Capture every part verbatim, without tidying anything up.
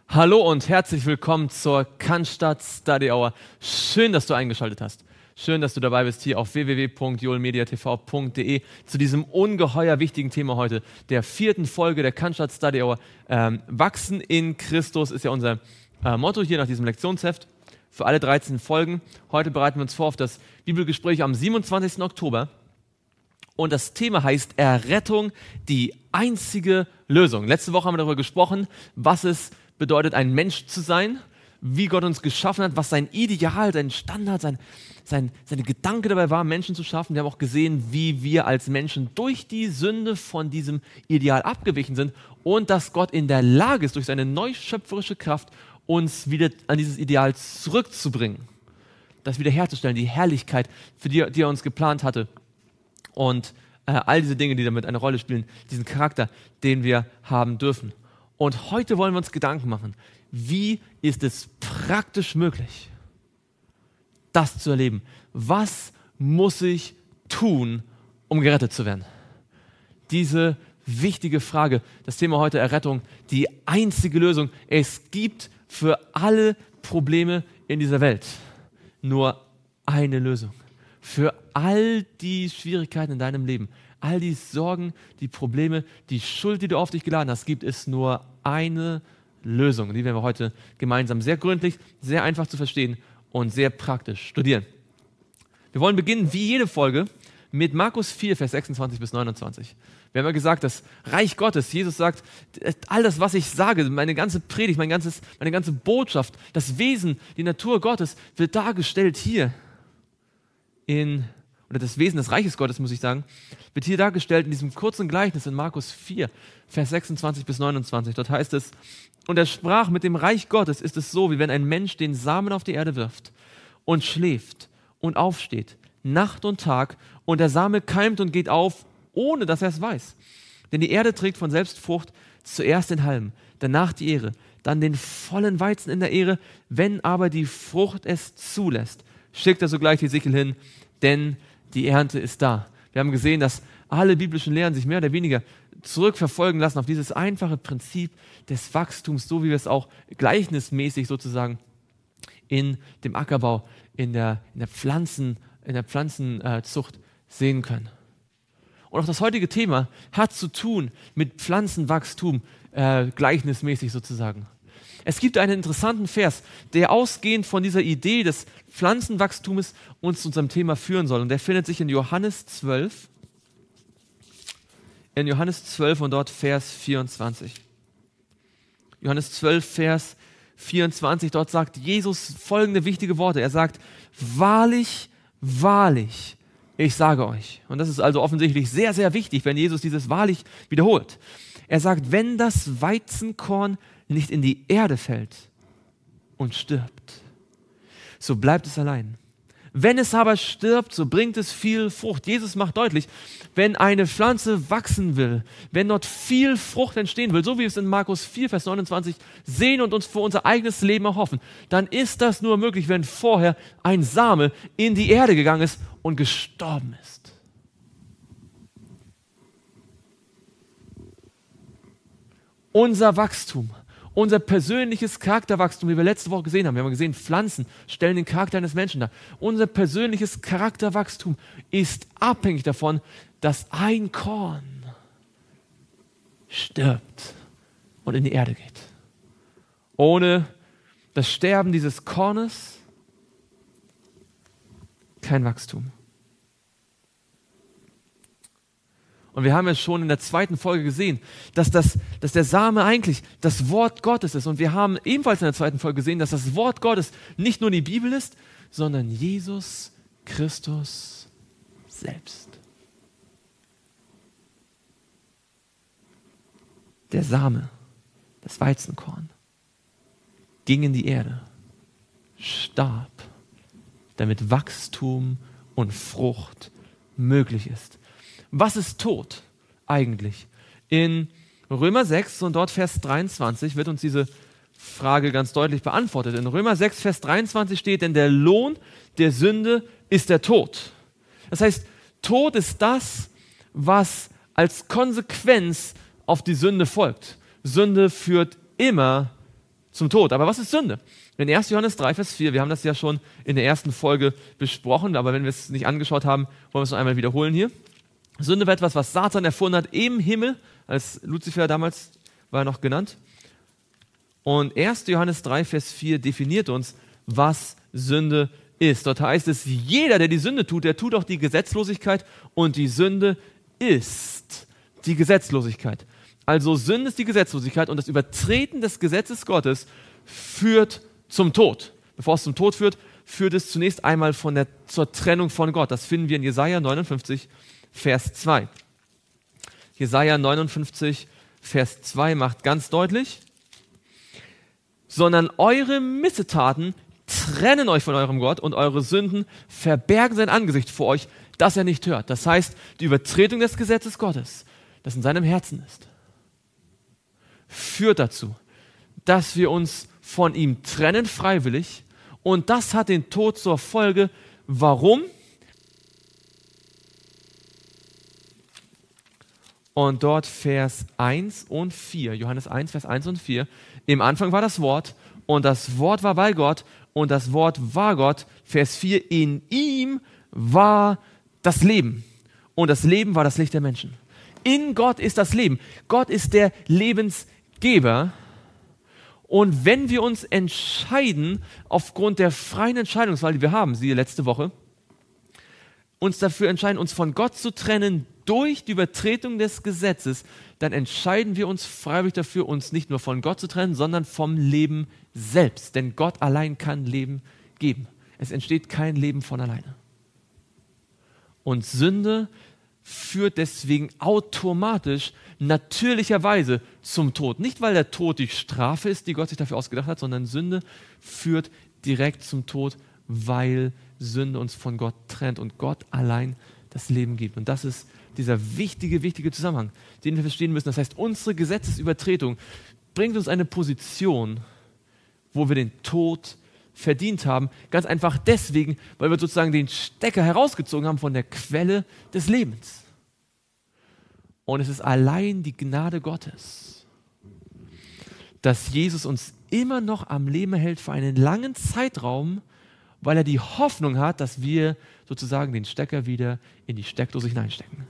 Hallo und herzlich willkommen zur Cannstatt Study Hour. Schön, dass du eingeschaltet hast. Schön, dass du dabei bist hier auf w w w punkt joelmediatv punkt de zu diesem ungeheuer wichtigen Thema heute, der vierten Folge der Cannstatt Study Hour. Ähm, Wachsen in Christus ist ja unser äh, Motto hier nach diesem Lektionsheft für alle dreizehn Folgen. Heute bereiten wir uns vor auf das Bibelgespräch am siebenundzwanzigsten Oktober. Und das Thema heißt Errettung, die einzige Lösung. Letzte Woche haben wir darüber gesprochen, was es bedeutet, ein Mensch zu sein, wie Gott uns geschaffen hat, was sein Ideal, sein Standard, sein, sein, seine Gedanke dabei war, Menschen zu schaffen. Wir haben auch gesehen, wie wir als Menschen durch die Sünde von diesem Ideal abgewichen sind und dass Gott in der Lage ist, durch seine neuschöpferische Kraft uns wieder an dieses Ideal zurückzubringen, das wiederherzustellen, die Herrlichkeit, für die, die er uns geplant hatte. Und äh, all diese Dinge, die damit eine Rolle spielen, diesen Charakter, den wir haben dürfen. Und heute wollen wir uns Gedanken machen, wie ist es praktisch möglich, das zu erleben? Was muss ich tun, um gerettet zu werden? Diese wichtige Frage, das Thema heute Errettung, die einzige Lösung. Es gibt für alle Probleme in dieser Welt nur eine Lösung. Für all die Schwierigkeiten in deinem Leben, all die Sorgen, die Probleme, die Schuld, die du auf dich geladen hast, gibt es nur eine Lösung. Die werden wir heute gemeinsam sehr gründlich, sehr einfach zu verstehen und sehr praktisch studieren. Wir wollen beginnen, wie jede Folge, mit Markus vier, Vers sechsundzwanzig bis neunundzwanzig. Wir haben ja gesagt, das Reich Gottes, Jesus sagt, all das, was ich sage, meine ganze Predigt, mein ganzes, meine ganze Botschaft, das Wesen, die Natur Gottes wird dargestellt hier in oder das Wesen des Reiches Gottes, muss ich sagen, wird hier dargestellt in diesem kurzen Gleichnis in Markus vier, Vers sechsundzwanzig bis neunundzwanzig. Dort heißt es, und er sprach, mit dem Reich Gottes ist es so, wie wenn ein Mensch den Samen auf die Erde wirft und schläft und aufsteht, Nacht und Tag, und der Same keimt und geht auf, ohne dass er es weiß. Denn die Erde trägt von selbst Frucht, zuerst den Halm, danach die Ähre, dann den vollen Weizen in der Ähre. Wenn aber die Frucht es zulässt, schickt er sogleich die Sichel hin, denn die Ernte ist da. Wir haben gesehen, dass alle biblischen Lehren sich mehr oder weniger zurückverfolgen lassen auf dieses einfache Prinzip des Wachstums, so wie wir es auch gleichnismäßig sozusagen in dem Ackerbau, in der, in der, Pflanzen, in der Pflanzenzucht sehen können. Und auch das heutige Thema hat zu tun mit Pflanzenwachstum, äh, gleichnismäßig sozusagen. Es gibt einen interessanten Vers, der ausgehend von dieser Idee des Pflanzenwachstums uns zu unserem Thema führen soll. Und der findet sich in Johannes zwölf. In Johannes zwölf und dort Vers vierundzwanzig. Johannes zwölf, Vers vierundzwanzig, dort sagt Jesus folgende wichtige Worte. Er sagt, wahrlich, wahrlich, ich sage euch. Und das ist also offensichtlich sehr, sehr wichtig, wenn Jesus dieses wahrlich wiederholt. Er sagt, wenn das Weizenkorn nicht in die Erde fällt und stirbt, so bleibt es allein. Wenn es aber stirbt, so bringt es viel Frucht. Jesus macht deutlich, wenn eine Pflanze wachsen will, wenn dort viel Frucht entstehen will, so wie wir es in Markus vier, Vers neunundzwanzig sehen und uns für unser eigenes Leben erhoffen, dann ist das nur möglich, wenn vorher ein Same in die Erde gegangen ist und gestorben ist. Unser Wachstum, unser persönliches Charakterwachstum, wie wir letzte Woche gesehen haben, wir haben gesehen, Pflanzen stellen den Charakter eines Menschen dar. Unser persönliches Charakterwachstum ist abhängig davon, dass ein Korn stirbt und in die Erde geht. Ohne das Sterben dieses Kornes kein Wachstum. Und wir haben ja schon in der zweiten Folge gesehen, dass, das, dass der Same eigentlich das Wort Gottes ist. Und wir haben ebenfalls in der zweiten Folge gesehen, dass das Wort Gottes nicht nur die Bibel ist, sondern Jesus Christus selbst. Der Same, das Weizenkorn, ging in die Erde, starb, damit Wachstum und Frucht möglich ist. Was ist Tod eigentlich? In Römer sechs und dort Vers dreiundzwanzig wird uns diese Frage ganz deutlich beantwortet. In Römer sechs, Vers dreiundzwanzig steht, denn der Lohn der Sünde ist der Tod. Das heißt, Tod ist das, was als Konsequenz auf die Sünde folgt. Sünde führt immer zum Tod. Aber was ist Sünde? In erster Johannes drei, Vers vier, wir haben das ja schon in der ersten Folge besprochen, aber wenn wir es nicht angeschaut haben, wollen wir es noch einmal wiederholen hier. Sünde war etwas, was Satan erfunden hat im Himmel, als Luzifer damals war er noch genannt. Und erster Johannes drei, Vers vier definiert uns, was Sünde ist. Dort heißt es, jeder, der die Sünde tut, der tut auch die Gesetzlosigkeit und die Sünde ist die Gesetzlosigkeit. Also Sünde ist die Gesetzlosigkeit und das Übertreten des Gesetzes Gottes führt zum Tod. Bevor es zum Tod führt, führt es zunächst einmal von der, zur Trennung von Gott. Das finden wir in Jesaja neunundfünfzig, Vers zwei. Jesaja neunundfünfzig, Vers zwei macht ganz deutlich, sondern eure Missetaten trennen euch von eurem Gott und eure Sünden verbergen sein Angesicht vor euch, dass er nicht hört. Das heißt, die Übertretung des Gesetzes Gottes, das in seinem Herzen ist, führt dazu, dass wir uns von ihm trennen freiwillig und das hat den Tod zur Folge. Warum? Und dort Vers eins und vier, Johannes eins, Vers eins und vier. Im Anfang war das Wort und das Wort war bei Gott und das Wort war Gott. Vers vier, in ihm war das Leben und das Leben war das Licht der Menschen. In Gott ist das Leben. Gott ist der Lebensgeber. Und wenn wir uns entscheiden, aufgrund der freien Entscheidungswahl, die wir haben, siehe letzte Woche, uns dafür entscheiden, uns von Gott zu trennen durch die Übertretung des Gesetzes, dann entscheiden wir uns freiwillig dafür, uns nicht nur von Gott zu trennen, sondern vom Leben selbst. Denn Gott allein kann Leben geben. Es entsteht kein Leben von alleine. Und Sünde führt deswegen automatisch, natürlicherweise zum Tod. Nicht, weil der Tod die Strafe ist, die Gott sich dafür ausgedacht hat, sondern Sünde führt direkt zum Tod, weil Sünde uns von Gott trennt und Gott allein das Leben gibt. Und das ist dieser wichtige, wichtige Zusammenhang, den wir verstehen müssen. Das heißt, unsere Gesetzesübertretung bringt uns eine Position, wo wir den Tod verdient haben. Ganz einfach deswegen, weil wir sozusagen den Stecker herausgezogen haben von der Quelle des Lebens. Und es ist allein die Gnade Gottes, dass Jesus uns immer noch am Leben hält für einen langen Zeitraum, weil er die Hoffnung hat, dass wir sozusagen den Stecker wieder in die Steckdose hineinstecken.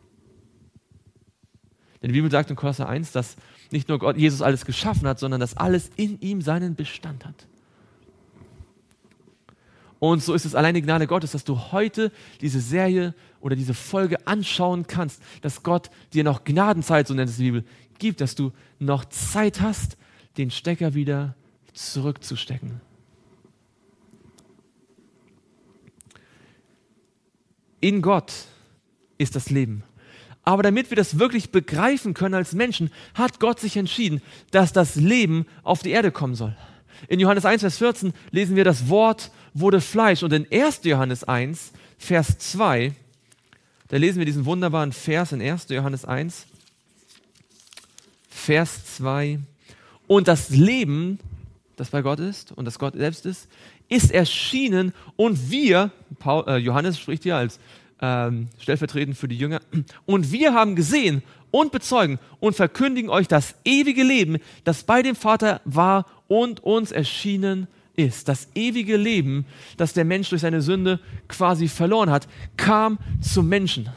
Denn die Bibel sagt in Kolosser eins, dass nicht nur Gott Jesus alles geschaffen hat, sondern dass alles in ihm seinen Bestand hat. Und so ist es allein die Gnade Gottes, dass du heute diese Serie oder diese Folge anschauen kannst, dass Gott dir noch Gnadenzeit, so nennt es die Bibel, gibt, dass du noch Zeit hast, den Stecker wieder zurückzustecken. In Gott ist das Leben. Aber damit wir das wirklich begreifen können als Menschen, hat Gott sich entschieden, dass das Leben auf die Erde kommen soll. In Johannes eins, Vers vierzehn lesen wir, das Wort wurde Fleisch. Und in erster Johannes eins, Vers zwei, da lesen wir diesen wunderbaren Vers in erster Johannes eins, Vers zwei. Und das Leben, das bei Gott ist und das Gott selbst ist, ist erschienen und wir, Paul, äh, Johannes spricht hier als ähm, stellvertretend für die Jünger, und wir haben gesehen und bezeugen und verkündigen euch das ewige Leben, das bei dem Vater war und uns erschienen ist. Das ewige Leben, das der Mensch durch seine Sünde quasi verloren hat, kam zum Menschen.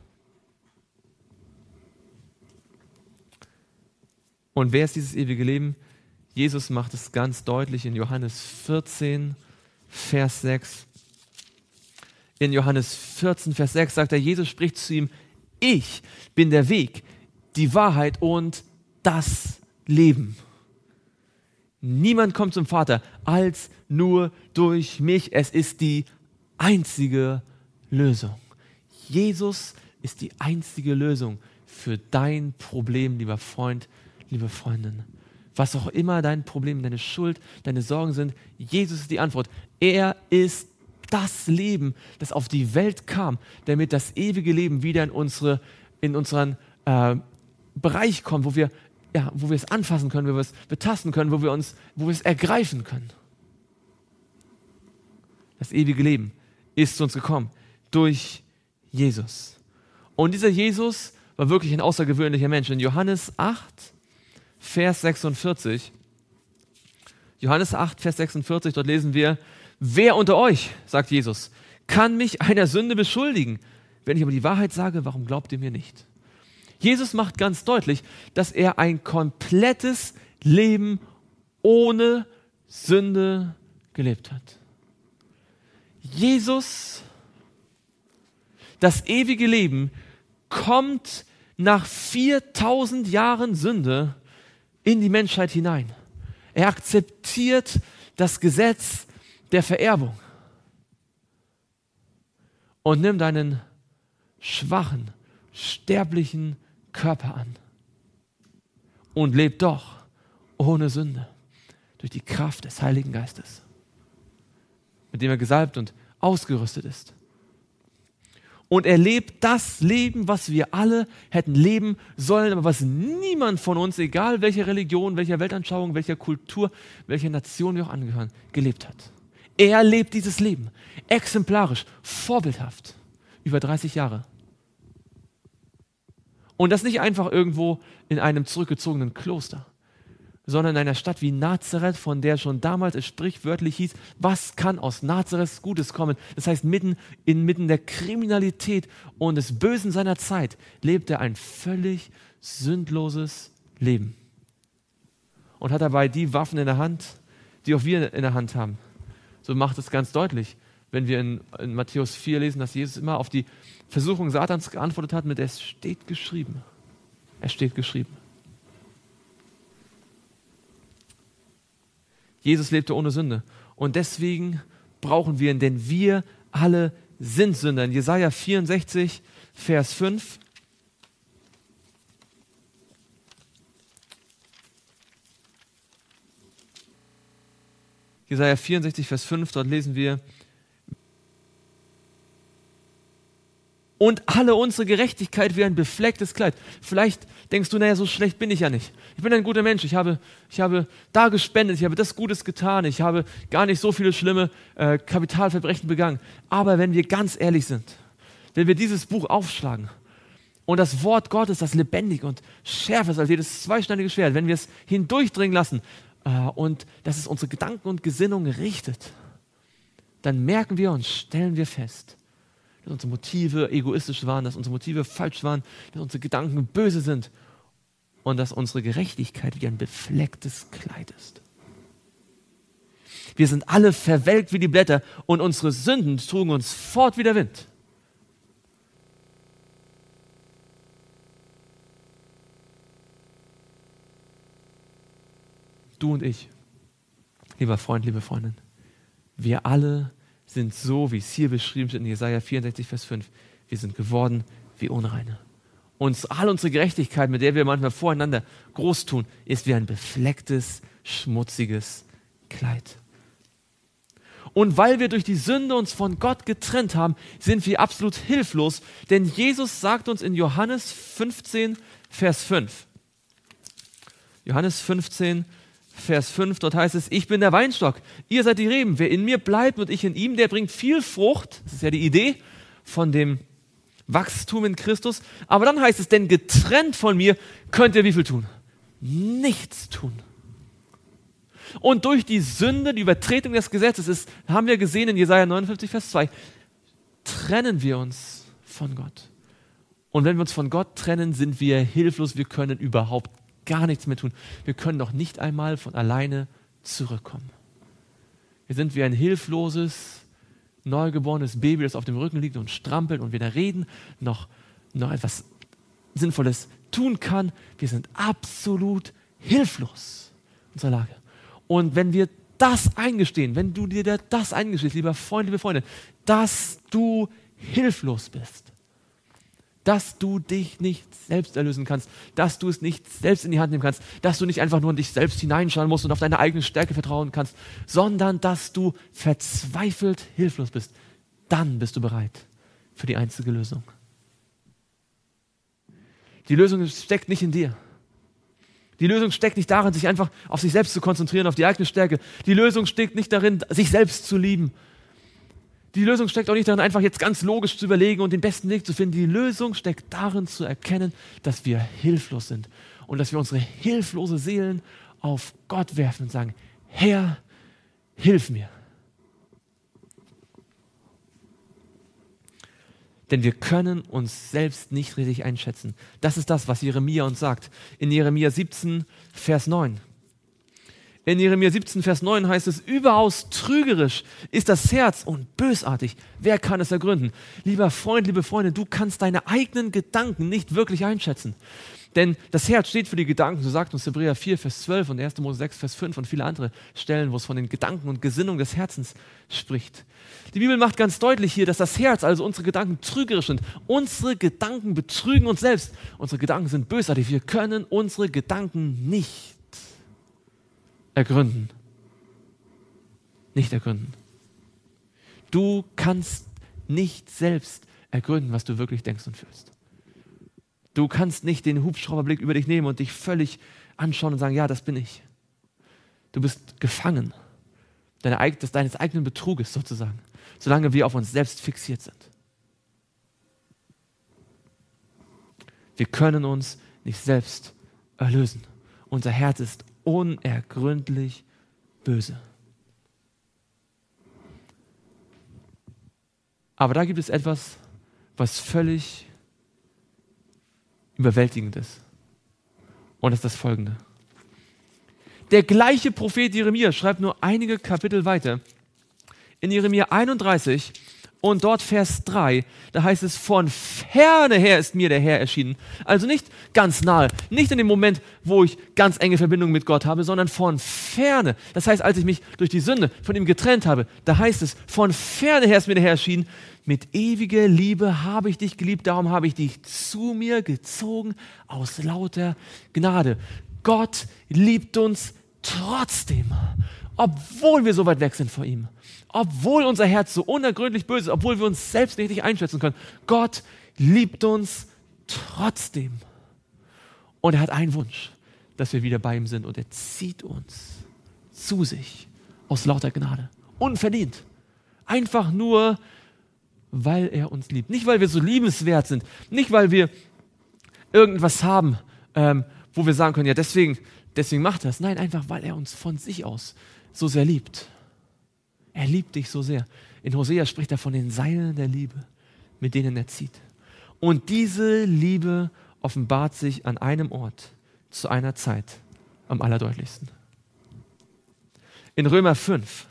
Und wer ist dieses ewige Leben? Jesus macht es ganz deutlich in Johannes vierzehn, Vers sechs. In Johannes vierzehn, Vers sechs sagt er, Jesus spricht zu ihm, ich bin der Weg, die Wahrheit und das Leben. Niemand kommt zum Vater als nur durch mich. Es ist die einzige Lösung. Jesus ist die einzige Lösung für dein Problem, lieber Freund, liebe Freundin. Was auch immer dein Problem, deine Schuld, deine Sorgen sind, Jesus ist die Antwort. Er ist das Leben, das auf die Welt kam, damit das ewige Leben wieder in, unsere, in unseren äh, Bereich kommt, wo wir, ja, wo wir es anfassen können, wo wir es betasten können, wo wir, uns, wo wir es ergreifen können. Das ewige Leben ist zu uns gekommen durch Jesus. Und dieser Jesus war wirklich ein außergewöhnlicher Mensch. In Johannes acht, Vers sechsundvierzig, Johannes acht, Vers sechsundvierzig, dort lesen wir, wer unter euch, sagt Jesus, kann mich einer Sünde beschuldigen? Wenn ich aber die Wahrheit sage, warum glaubt ihr mir nicht? Jesus macht ganz deutlich, dass er ein komplettes Leben ohne Sünde gelebt hat. Jesus, das ewige Leben, kommt nach viertausend Jahren Sünde in die Menschheit hinein. Er akzeptiert das Gesetz der Vererbung und nimmt einen schwachen, sterblichen Körper an und lebt doch ohne Sünde durch die Kraft des Heiligen Geistes, mit dem er gesalbt und ausgerüstet ist. Und er lebt das Leben, was wir alle hätten leben sollen, aber was niemand von uns, egal welcher Religion, welcher Weltanschauung, welcher Kultur, welcher Nation wir auch angehören, gelebt hat. Er lebt dieses Leben exemplarisch, vorbildhaft, über dreißig Jahre. Und das nicht einfach irgendwo in einem zurückgezogenen Kloster, sondern in einer Stadt wie Nazareth, von der schon damals es sprichwörtlich hieß, was kann aus Nazareth Gutes kommen? Das heißt, mitten inmitten der Kriminalität und des Bösen seiner Zeit lebt er ein völlig sündloses Leben und hat dabei die Waffen in der Hand, die auch wir in der Hand haben. So macht es ganz deutlich, wenn wir in, in Matthäus vier lesen, dass Jesus immer auf die Versuchung Satans geantwortet hat mit, es steht geschrieben. Es steht geschrieben. Jesus lebte ohne Sünde. Und deswegen brauchen wir ihn, denn wir alle sind Sünder. In Jesaja vierundsechzig, Vers fünf. Jesaja vierundsechzig, Vers fünf, dort lesen wir, und alle unsere Gerechtigkeit wie ein beflecktes Kleid. Vielleicht denkst du, naja, so schlecht bin ich ja nicht. Ich bin ein guter Mensch. Ich habe, ich habe da gespendet, ich habe das Gutes getan, ich habe gar nicht so viele schlimme äh, Kapitalverbrechen begangen. Aber wenn wir ganz ehrlich sind, wenn wir dieses Buch aufschlagen und das Wort Gottes, das lebendig und schärfer ist als jedes zweischneidige Schwert, wenn wir es hindurchdringen lassen äh, und dass es unsere Gedanken und Gesinnungen richtet, dann merken wir und stellen wir fest, dass unsere Motive egoistisch waren, dass unsere Motive falsch waren, dass unsere Gedanken böse sind und dass unsere Gerechtigkeit wie ein beflecktes Kleid ist. Wir sind alle verwelkt wie die Blätter und unsere Sünden trugen uns fort wie der Wind. Du und ich, lieber Freund, liebe Freundin, wir alle sind so, wie es hier beschrieben steht in Jesaja vierundsechzig, Vers fünf. Wir sind geworden wie Unreine. Und all unsere Gerechtigkeit, mit der wir manchmal voreinander groß tun, ist wie ein beflecktes, schmutziges Kleid. Und weil wir durch die Sünde uns von Gott getrennt haben, sind wir absolut hilflos, denn Jesus sagt uns in Johannes fünfzehn, Vers fünf. Johannes fünfzehn, Vers fünf, dort heißt es, ich bin der Weinstock, ihr seid die Reben. Wer in mir bleibt und ich in ihm, der bringt viel Frucht. Das ist ja die Idee von dem Wachstum in Christus. Aber dann heißt es, denn getrennt von mir könnt ihr wie viel tun? Nichts tun. Und durch die Sünde, die Übertretung des Gesetzes ist, haben wir gesehen in Jesaja neunundfünfzig, Vers zwei, trennen wir uns von Gott. Und wenn wir uns von Gott trennen, sind wir hilflos, wir können überhaupt gar nichts mehr tun. Wir können doch nicht einmal von alleine zurückkommen. Wir sind wie ein hilfloses, neugeborenes Baby, das auf dem Rücken liegt und strampelt und weder reden noch, noch etwas Sinnvolles tun kann. Wir sind absolut hilflos in unserer Lage. Und wenn wir das eingestehen, wenn du dir das eingestehst, lieber Freund, liebe Freundin, dass du hilflos bist, dass du dich nicht selbst erlösen kannst, dass du es nicht selbst in die Hand nehmen kannst, dass du nicht einfach nur in dich selbst hineinschauen musst und auf deine eigene Stärke vertrauen kannst, sondern dass du verzweifelt hilflos bist, dann bist du bereit für die einzige Lösung. Die Lösung steckt nicht in dir. Die Lösung steckt nicht darin, sich einfach auf sich selbst zu konzentrieren, auf die eigene Stärke. Die Lösung steckt nicht darin, sich selbst zu lieben. Die Lösung steckt auch nicht darin, einfach jetzt ganz logisch zu überlegen und den besten Weg zu finden. Die Lösung steckt darin, zu erkennen, dass wir hilflos sind und dass wir unsere hilflose Seelen auf Gott werfen und sagen, Herr, hilf mir. Denn wir können uns selbst nicht richtig einschätzen. Das ist das, was Jeremia uns sagt. In Jeremia siebzehn, Vers neun. In Jeremia siebzehn, Vers neun heißt es, überaus trügerisch ist das Herz und bösartig. Wer kann es ergründen? Lieber Freund, liebe Freundin, du kannst deine eigenen Gedanken nicht wirklich einschätzen. Denn das Herz steht für die Gedanken, so sagt uns Hebräer vier, Vers zwölf und erster Mose sechs, Vers fünf und viele andere Stellen, wo es von den Gedanken und Gesinnungen des Herzens spricht. Die Bibel macht ganz deutlich hier, dass das Herz, also unsere Gedanken, trügerisch sind. Unsere Gedanken betrügen uns selbst. Unsere Gedanken sind bösartig. Wir können unsere Gedanken nicht ergründen. Nicht ergründen. Du kannst nicht selbst ergründen, was du wirklich denkst und fühlst. Du kannst nicht den Hubschrauberblick über dich nehmen und dich völlig anschauen und sagen, ja, das bin ich. Du bist gefangen deine, des, deines eigenen Betruges sozusagen, solange wir auf uns selbst fixiert sind. Wir können uns nicht selbst erlösen. Unser Herz ist unergründlich böse. Aber da gibt es etwas, was völlig überwältigend ist. Und das ist das Folgende. Der gleiche Prophet Jeremia schreibt nur einige Kapitel weiter. In Jeremia einunddreißig und dort Vers drei, da heißt es, von ferne her ist mir der Herr erschienen. Also nicht ganz nahe, nicht in dem Moment, wo ich ganz enge Verbindung mit Gott habe, sondern von ferne. Das heißt, als ich mich durch die Sünde von ihm getrennt habe, da heißt es, von ferne her ist mir der Herr erschienen. Mit ewiger Liebe habe ich dich geliebt, darum habe ich dich zu mir gezogen aus lauter Gnade. Gott liebt uns trotzdem, obwohl wir so weit weg sind vor ihm, obwohl unser Herz so unergründlich böse ist, obwohl wir uns selbst nicht richtig einschätzen können. Gott liebt uns trotzdem. Und er hat einen Wunsch, dass wir wieder bei ihm sind und er zieht uns zu sich aus lauter Gnade. Unverdient. Einfach nur, weil er uns liebt. Nicht, weil wir so liebenswert sind. Nicht, weil wir irgendwas haben, ähm, wo wir sagen können, ja, deswegen, deswegen macht er es. Nein, einfach, weil er uns von sich aus so sehr liebt. Er liebt dich so sehr. In Hosea spricht er von den Seilen der Liebe, mit denen er zieht. Und diese Liebe offenbart sich an einem Ort, zu einer Zeit, am allerdeutlichsten. In Römer fünf.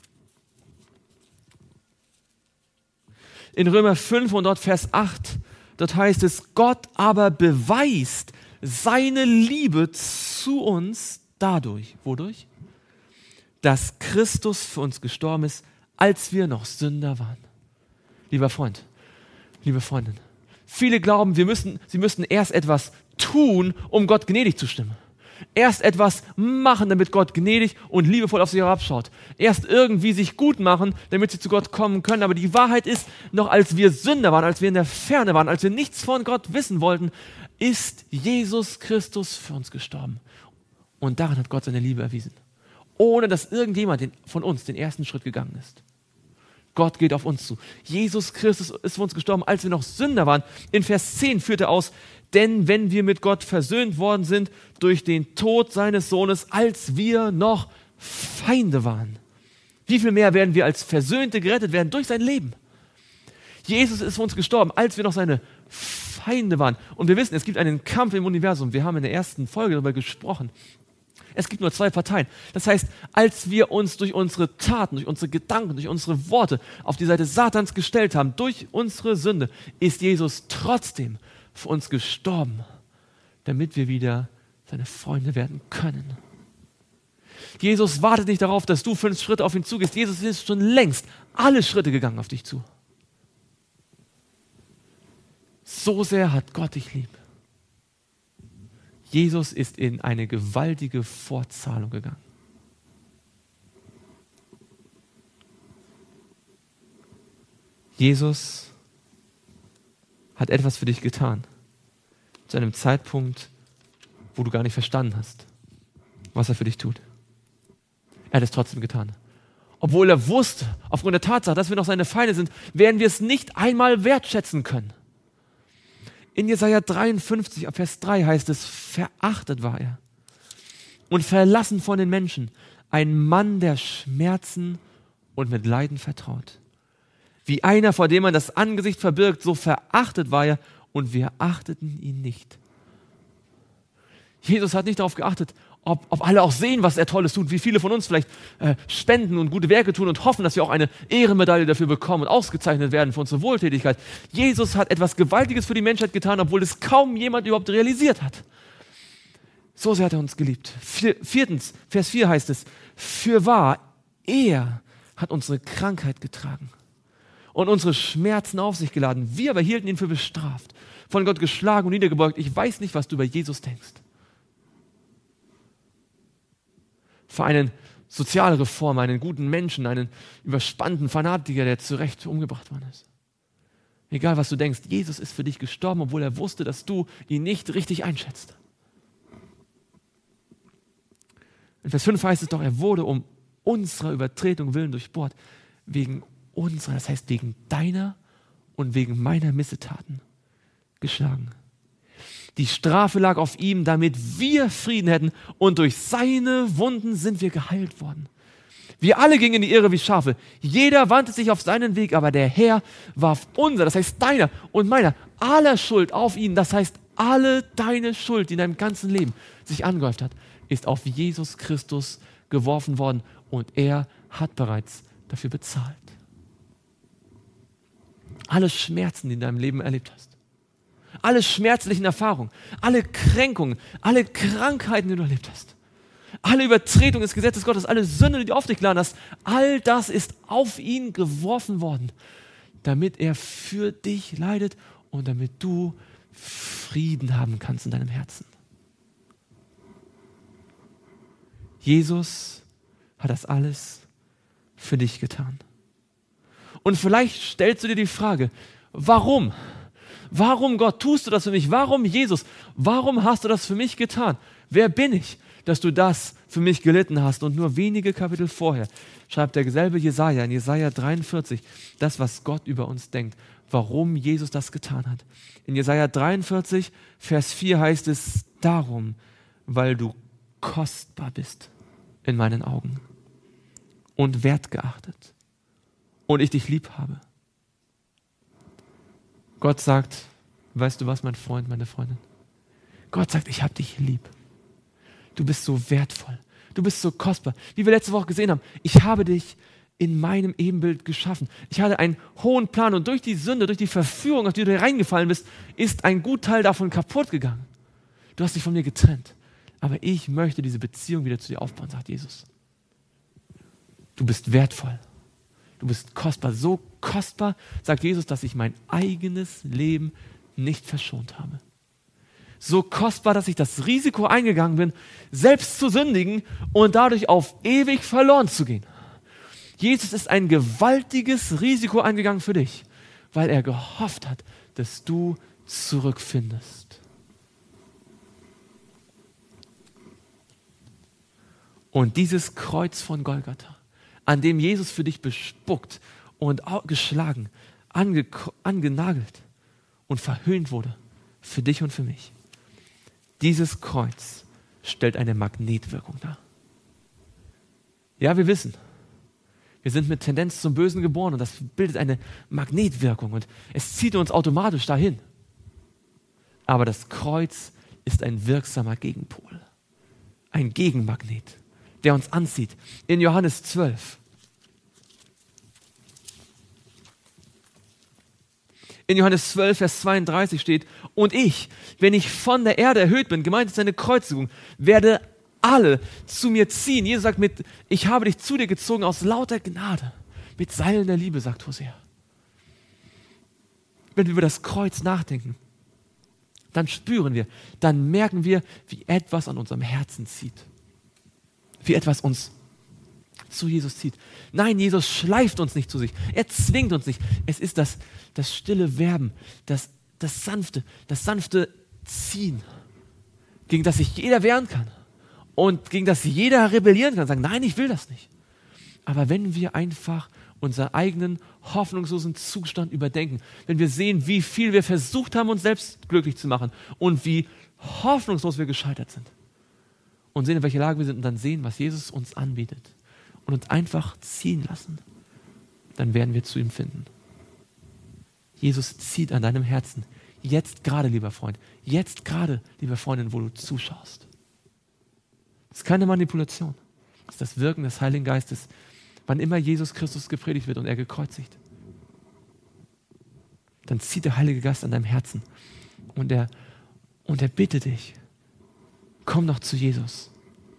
In Römer fünf und dort Vers acht, dort heißt es, Gott aber beweist seine Liebe zu uns dadurch. Wodurch? Dass Christus für uns gestorben ist, als wir noch Sünder waren. Lieber Freund, liebe Freundin, viele glauben, wir müssen, sie müssten erst etwas tun, um Gott gnädig zu stimmen. Erst etwas machen, damit Gott gnädig und liebevoll auf sie herabschaut. Erst irgendwie sich gut machen, damit sie zu Gott kommen können. Aber die Wahrheit ist, noch als wir Sünder waren, als wir in der Ferne waren, als wir nichts von Gott wissen wollten, ist Jesus Christus für uns gestorben. Und daran hat Gott seine Liebe erwiesen. Ohne dass irgendjemand von uns den ersten Schritt gegangen ist. Gott geht auf uns zu. Jesus Christus ist für uns gestorben, als wir noch Sünder waren. In Vers zehn führt er aus, denn wenn wir mit Gott versöhnt worden sind durch den Tod seines Sohnes, als wir noch Feinde waren. Wie viel mehr werden wir als Versöhnte gerettet werden durch sein Leben? Jesus ist für uns gestorben, als wir noch seine Feinde waren. Und wir wissen, es gibt einen Kampf im Universum. Wir haben in der ersten Folge darüber gesprochen. Es gibt nur zwei Parteien. Das heißt, als wir uns durch unsere Taten, durch unsere Gedanken, durch unsere Worte auf die Seite Satans gestellt haben, durch unsere Sünde, ist Jesus trotzdem für uns gestorben, damit wir wieder seine Freunde werden können. Jesus wartet nicht darauf, dass du fünf Schritte auf ihn zugehst. Jesus ist schon längst alle Schritte gegangen auf dich zu. So sehr hat Gott dich lieb. Jesus ist in eine gewaltige Vorzahlung gegangen. Jesus hat etwas für dich getan, zu einem Zeitpunkt, wo du gar nicht verstanden hast, was er für dich tut. Er hat es trotzdem getan. Obwohl er wusste, aufgrund der Tatsache, dass wir noch seine Feinde sind, werden wir es nicht einmal wertschätzen können. In Jesaja dreiundfünfzig, Vers drei heißt es, verachtet war er und verlassen von den Menschen, Ein Mann der Schmerzen und mit Leiden vertraut. Wie einer, vor dem man das Angesicht verbirgt, so verachtet war er und wir achteten ihn nicht. Jesus hat nicht darauf geachtet, ob, ob alle auch sehen, was er Tolles tut, wie viele von uns vielleicht äh, spenden und gute Werke tun und hoffen, dass wir auch eine Ehrenmedaille dafür bekommen und ausgezeichnet werden für unsere Wohltätigkeit. Jesus hat etwas Gewaltiges für die Menschheit getan, obwohl es kaum jemand überhaupt realisiert hat. So sehr hat er uns geliebt. Viertens, Vers vier heißt es, fürwahr, er hat unsere Krankheit getragen und unsere Schmerzen auf sich geladen. Wir aber hielten ihn für bestraft, von Gott geschlagen und niedergebeugt. Ich weiß nicht, was du über Jesus denkst. Für einen Sozialreformer, einen guten Menschen, einen überspannten Fanatiker, der zu Recht umgebracht worden ist. Egal, was du denkst, Jesus ist für dich gestorben, obwohl er wusste, dass du ihn nicht richtig einschätzt. In Vers fünf heißt es doch, er wurde um unserer Übertretung willen durchbohrt, wegen unserer, das heißt wegen deiner und wegen meiner Missetaten geschlagen. Die Strafe lag auf ihm, damit wir Frieden hätten, und durch seine Wunden sind wir geheilt worden. Wir alle gingen in die Irre wie Schafe. Jeder wandte sich auf seinen Weg, aber der Herr warf unser, das heißt deiner und meiner, aller Schuld auf ihn. Das heißt, alle deine Schuld, die in deinem ganzen Leben sich angehäuft hat, ist auf Jesus Christus geworfen worden und er hat bereits dafür bezahlt. Alle Schmerzen, die du in deinem Leben erlebt hast, alle schmerzlichen Erfahrungen, alle Kränkungen, alle Krankheiten, die du erlebt hast, alle Übertretungen des Gesetzes Gottes, alle Sünde, die du auf dich geladen hast, all das ist auf ihn geworfen worden, damit er für dich leidet und damit du Frieden haben kannst in deinem Herzen. Jesus hat das alles für dich getan. Und vielleicht stellst du dir die Frage, warum? Warum, Gott, tust du das für mich? Warum, Jesus? Warum hast du das für mich getan? Wer bin ich, dass du das für mich gelitten hast? Und nur wenige Kapitel vorher schreibt derselbe Jesaja in Jesaja dreiundvierzig das, was Gott über uns denkt, warum Jesus das getan hat. In Jesaja dreiundvierzig, Vers vier heißt es, darum, weil du kostbar bist in meinen Augen und wertgeachtet und ich dich lieb habe. Gott sagt, weißt du was, mein Freund, meine Freundin? Gott sagt, ich habe dich lieb. Du bist so wertvoll. Du bist so kostbar. Wie wir letzte Woche gesehen haben, ich habe dich in meinem Ebenbild geschaffen. Ich hatte einen hohen Plan und durch die Sünde, durch die Verführung, auf die du reingefallen bist, ist ein Gutteil davon kaputt gegangen. Du hast dich von mir getrennt. Aber ich möchte diese Beziehung wieder zu dir aufbauen, sagt Jesus. Du bist wertvoll. Du bist kostbar, so kostbar, sagt Jesus, dass ich mein eigenes Leben nicht verschont habe. So kostbar, dass ich das Risiko eingegangen bin, selbst zu sündigen und dadurch auf ewig verloren zu gehen. Jesus ist ein gewaltiges Risiko eingegangen für dich, weil er gehofft hat, dass du zurückfindest. Und dieses Kreuz von Golgatha, an dem Jesus für dich bespuckt und geschlagen, ange, angenagelt und verhöhnt wurde, für dich und für mich. Dieses Kreuz stellt eine Magnetwirkung dar. Ja, wir wissen, wir sind mit Tendenz zum Bösen geboren und das bildet eine Magnetwirkung und es zieht uns automatisch dahin. Aber das Kreuz ist ein wirksamer Gegenpol, ein Gegenmagnet, der uns anzieht. In Johannes zwölf. In Johannes zwölf, Vers zweiunddreißig steht, und ich, wenn ich von der Erde erhöht bin, gemeint ist seine Kreuzigung, werde alle zu mir ziehen. Jesus sagt mit, ich habe dich zu dir gezogen aus lauter Gnade, mit Seilen der Liebe, sagt Hosea. Wenn wir über das Kreuz nachdenken, dann spüren wir, dann merken wir, wie etwas an unserem Herzen zieht. Wie etwas uns zu Jesus zieht. Nein, Jesus schleift uns nicht zu sich. Er zwingt uns nicht. Es ist das, das stille Werben, das, das sanfte, das sanfte Ziehen, gegen das sich jeder wehren kann und gegen das jeder rebellieren kann, sagen, nein, ich will das nicht. Aber wenn wir einfach unseren eigenen hoffnungslosen Zustand überdenken, wenn wir sehen, wie viel wir versucht haben, uns selbst glücklich zu machen und wie hoffnungslos wir gescheitert sind, und sehen, in welcher Lage wir sind und dann sehen, was Jesus uns anbietet und uns einfach ziehen lassen, dann werden wir zu ihm finden. Jesus zieht an deinem Herzen. Jetzt gerade, lieber Freund. Jetzt gerade, liebe Freundin, wo du zuschaust. Das ist keine Manipulation. Das ist das Wirken des Heiligen Geistes, wann immer Jesus Christus gepredigt wird und er gekreuzigt. Dann zieht der Heilige Geist an deinem Herzen und er, und er bittet dich, komm doch zu Jesus.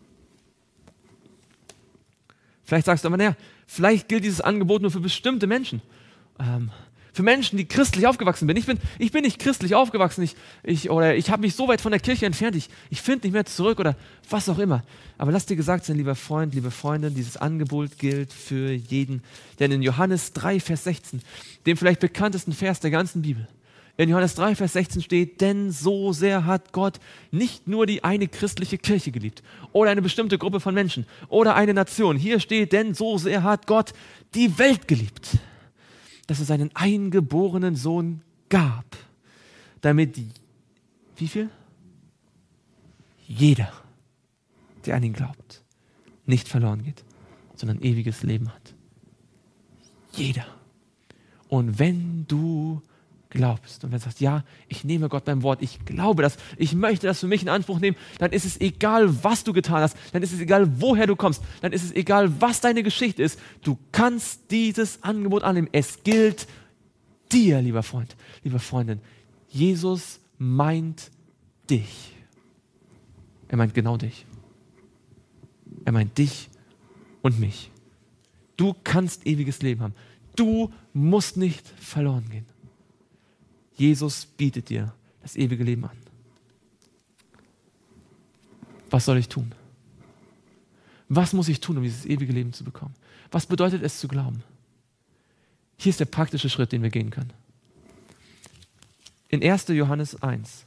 Vielleicht sagst du aber, naja, vielleicht gilt dieses Angebot nur für bestimmte Menschen. Ähm, für Menschen, die christlich aufgewachsen sind. Ich bin, ich bin nicht christlich aufgewachsen, ich, ich, oder ich habe mich so weit von der Kirche entfernt, ich, ich finde nicht mehr zurück oder was auch immer. Aber lass dir gesagt sein, lieber Freund, liebe Freundin, dieses Angebot gilt für jeden. Denn in Johannes drei, Vers sechzehn, dem vielleicht bekanntesten Vers der ganzen Bibel, in Johannes drei, Vers sechzehn steht, denn so sehr hat Gott nicht nur die eine christliche Kirche geliebt oder eine bestimmte Gruppe von Menschen oder eine Nation. Hier steht, denn so sehr hat Gott die Welt geliebt, dass er seinen eingeborenen Sohn gab, damit, wie viel? Jeder, der an ihn glaubt, nicht verloren geht, sondern ewiges Leben hat. Jeder. Und wenn du glaubst und wenn du sagst, ja, ich nehme Gott beim Wort, ich glaube das, ich möchte das für mich in Anspruch nehmen, dann ist es egal, was du getan hast, dann ist es egal, woher du kommst, dann ist es egal, was deine Geschichte ist, du kannst dieses Angebot annehmen. Es gilt dir, lieber Freund, liebe Freundin. Jesus meint dich. Er meint genau dich. Er meint dich und mich. Du kannst ewiges Leben haben. Du musst nicht verloren gehen. Jesus bietet dir das ewige Leben an. Was soll ich tun? Was muss ich tun, um dieses ewige Leben zu bekommen? Was bedeutet es zu glauben? Hier ist der praktische Schritt, den wir gehen können. In erster Johannes eins.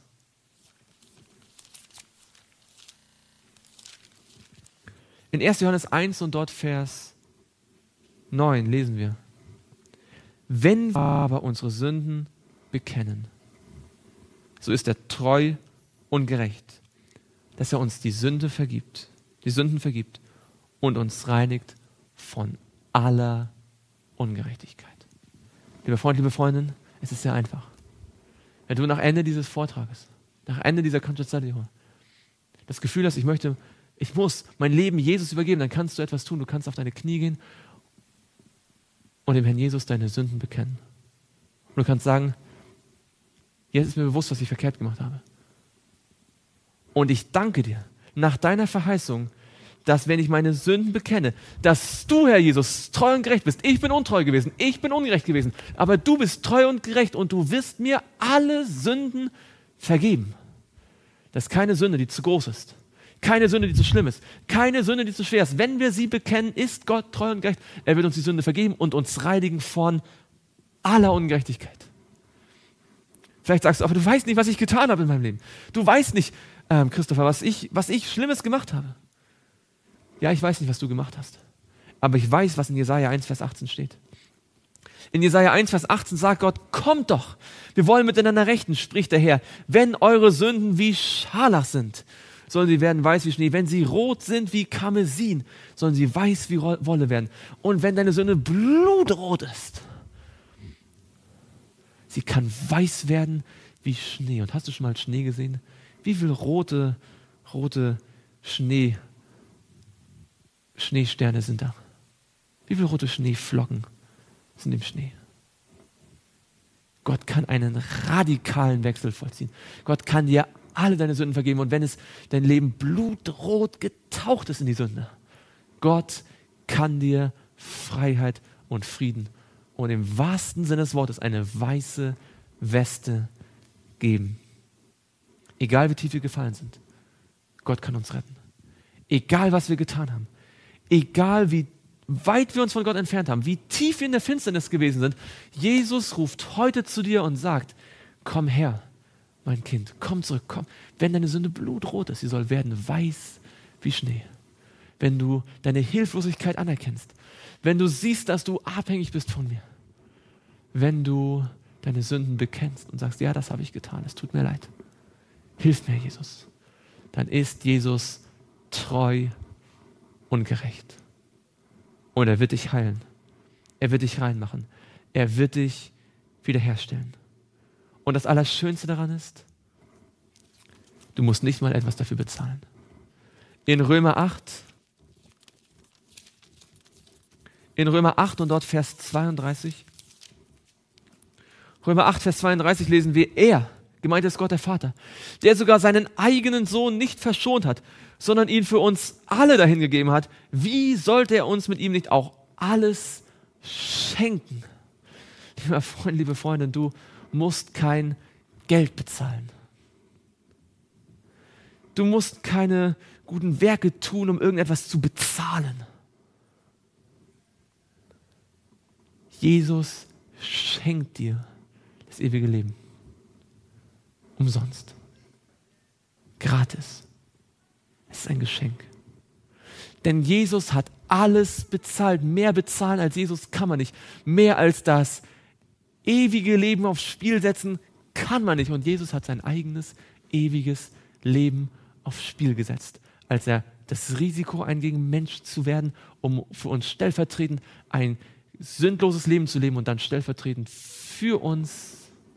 In erster Johannes eins und dort Vers neun lesen wir. Wenn wir aber unsere Sünden bekennen, so ist er treu und gerecht, dass er uns die Sünde vergibt, die Sünden vergibt und uns reinigt von aller Ungerechtigkeit. Lieber Freund, liebe Freundin, es ist sehr einfach. Wenn du nach Ende dieses Vortrages, nach Ende dieser Conscious Study das Gefühl hast, ich möchte, ich muss mein Leben Jesus übergeben, dann kannst du etwas tun. Du kannst auf deine Knie gehen und dem Herrn Jesus deine Sünden bekennen. Und du kannst sagen, jetzt ist mir bewusst, was ich verkehrt gemacht habe. Und ich danke dir nach deiner Verheißung, dass wenn ich meine Sünden bekenne, dass du, Herr Jesus, treu und gerecht bist. Ich bin untreu gewesen, ich bin ungerecht gewesen, aber du bist treu und gerecht und du wirst mir alle Sünden vergeben. Das ist keine Sünde, die zu groß ist. Keine Sünde, die zu schlimm ist. Keine Sünde, die zu schwer ist. Wenn wir sie bekennen, ist Gott treu und gerecht. Er wird uns die Sünde vergeben und uns reinigen von aller Ungerechtigkeit. Vielleicht sagst du, aber du weißt nicht, was ich getan habe in meinem Leben. Du weißt nicht, ähm, Christopher, was ich, was ich Schlimmes gemacht habe. Ja, ich weiß nicht, was du gemacht hast. Aber ich weiß, was in Jesaja eins, Vers achtzehn steht. In Jesaja eins, Vers achtzehn sagt Gott, kommt doch, wir wollen miteinander rechten, spricht der Herr. Wenn eure Sünden wie Scharlach sind, sollen sie werden weiß wie Schnee. Wenn sie rot sind wie Karmesin, sollen sie weiß wie Wolle werden. Und wenn deine Sünde blutrot ist, sie kann weiß werden wie Schnee. Und hast du schon mal Schnee gesehen? Wie viele rote, rote Schnee, Schneesterne sind da? Wie viele rote Schneeflocken sind im Schnee? Gott kann einen radikalen Wechsel vollziehen. Gott kann dir alle deine Sünden vergeben. Und wenn es dein Leben blutrot getaucht ist in die Sünde, Gott kann dir Freiheit und Frieden und im wahrsten Sinne des Wortes eine weiße Weste geben. Egal wie tief wir gefallen sind, Gott kann uns retten. Egal was wir getan haben, egal wie weit wir uns von Gott entfernt haben, wie tief wir in der Finsternis gewesen sind, Jesus ruft heute zu dir und sagt, komm her, mein Kind, komm zurück, komm. Wenn deine Sünde blutrot ist, sie soll werden weiß wie Schnee. Wenn du deine Hilflosigkeit anerkennst, wenn du siehst, dass du abhängig bist von mir, wenn du deine Sünden bekennst und sagst, ja, das habe ich getan, es tut mir leid, hilf mir, Jesus, dann ist Jesus treu und gerecht. Und er wird dich heilen. Er wird dich reinmachen. Er wird dich wiederherstellen. Und das Allerschönste daran ist, du musst nicht mal etwas dafür bezahlen. In Römer acht, in Römer acht und dort Vers zweiunddreißig, Römer acht, Vers zweiunddreißig lesen wir, er, gemeint ist Gott der Vater, der sogar seinen eigenen Sohn nicht verschont hat, sondern ihn für uns alle dahingegeben hat, wie sollte er uns mit ihm nicht auch alles schenken? Lieber Freund, liebe Freundin, du musst kein Geld bezahlen. Du musst keine guten Werke tun, um irgendetwas zu bezahlen. Jesus schenkt dir das ewige Leben. Umsonst. Gratis. Es ist ein Geschenk. Denn Jesus hat alles bezahlt. Mehr bezahlen als Jesus kann man nicht. Mehr als das ewige Leben aufs Spiel setzen kann man nicht. Und Jesus hat sein eigenes ewiges Leben aufs Spiel gesetzt, als er das Risiko einging, Mensch zu werden, um für uns stellvertretend ein sündloses Leben zu leben und dann stellvertretend für uns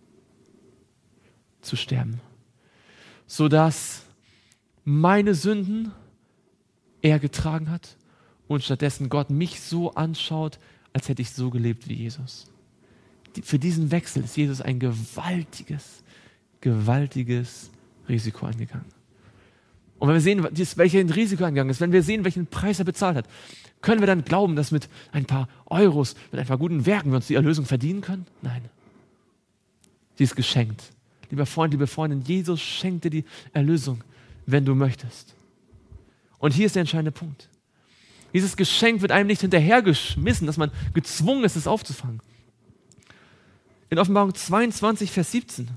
zu sterben, sodass meine Sünden er getragen hat und stattdessen Gott mich so anschaut, als hätte ich so gelebt wie Jesus. Die, für diesen Wechsel ist Jesus ein gewaltiges, gewaltiges Risiko eingegangen. Und wenn wir sehen, welches Risiko eingegangen ist, wenn wir sehen, welchen Preis er bezahlt hat, können wir dann glauben, dass mit ein paar Euros, mit ein paar guten Werken wir uns die Erlösung verdienen können? Nein. Sie ist geschenkt. Lieber Freund, liebe Freundin, Jesus schenkt dir die Erlösung, wenn du möchtest. Und hier ist der entscheidende Punkt. Dieses Geschenk wird einem nicht hinterhergeschmissen, dass man gezwungen ist, es aufzufangen. In Offenbarung zweiundzwanzig, Vers siebzehn.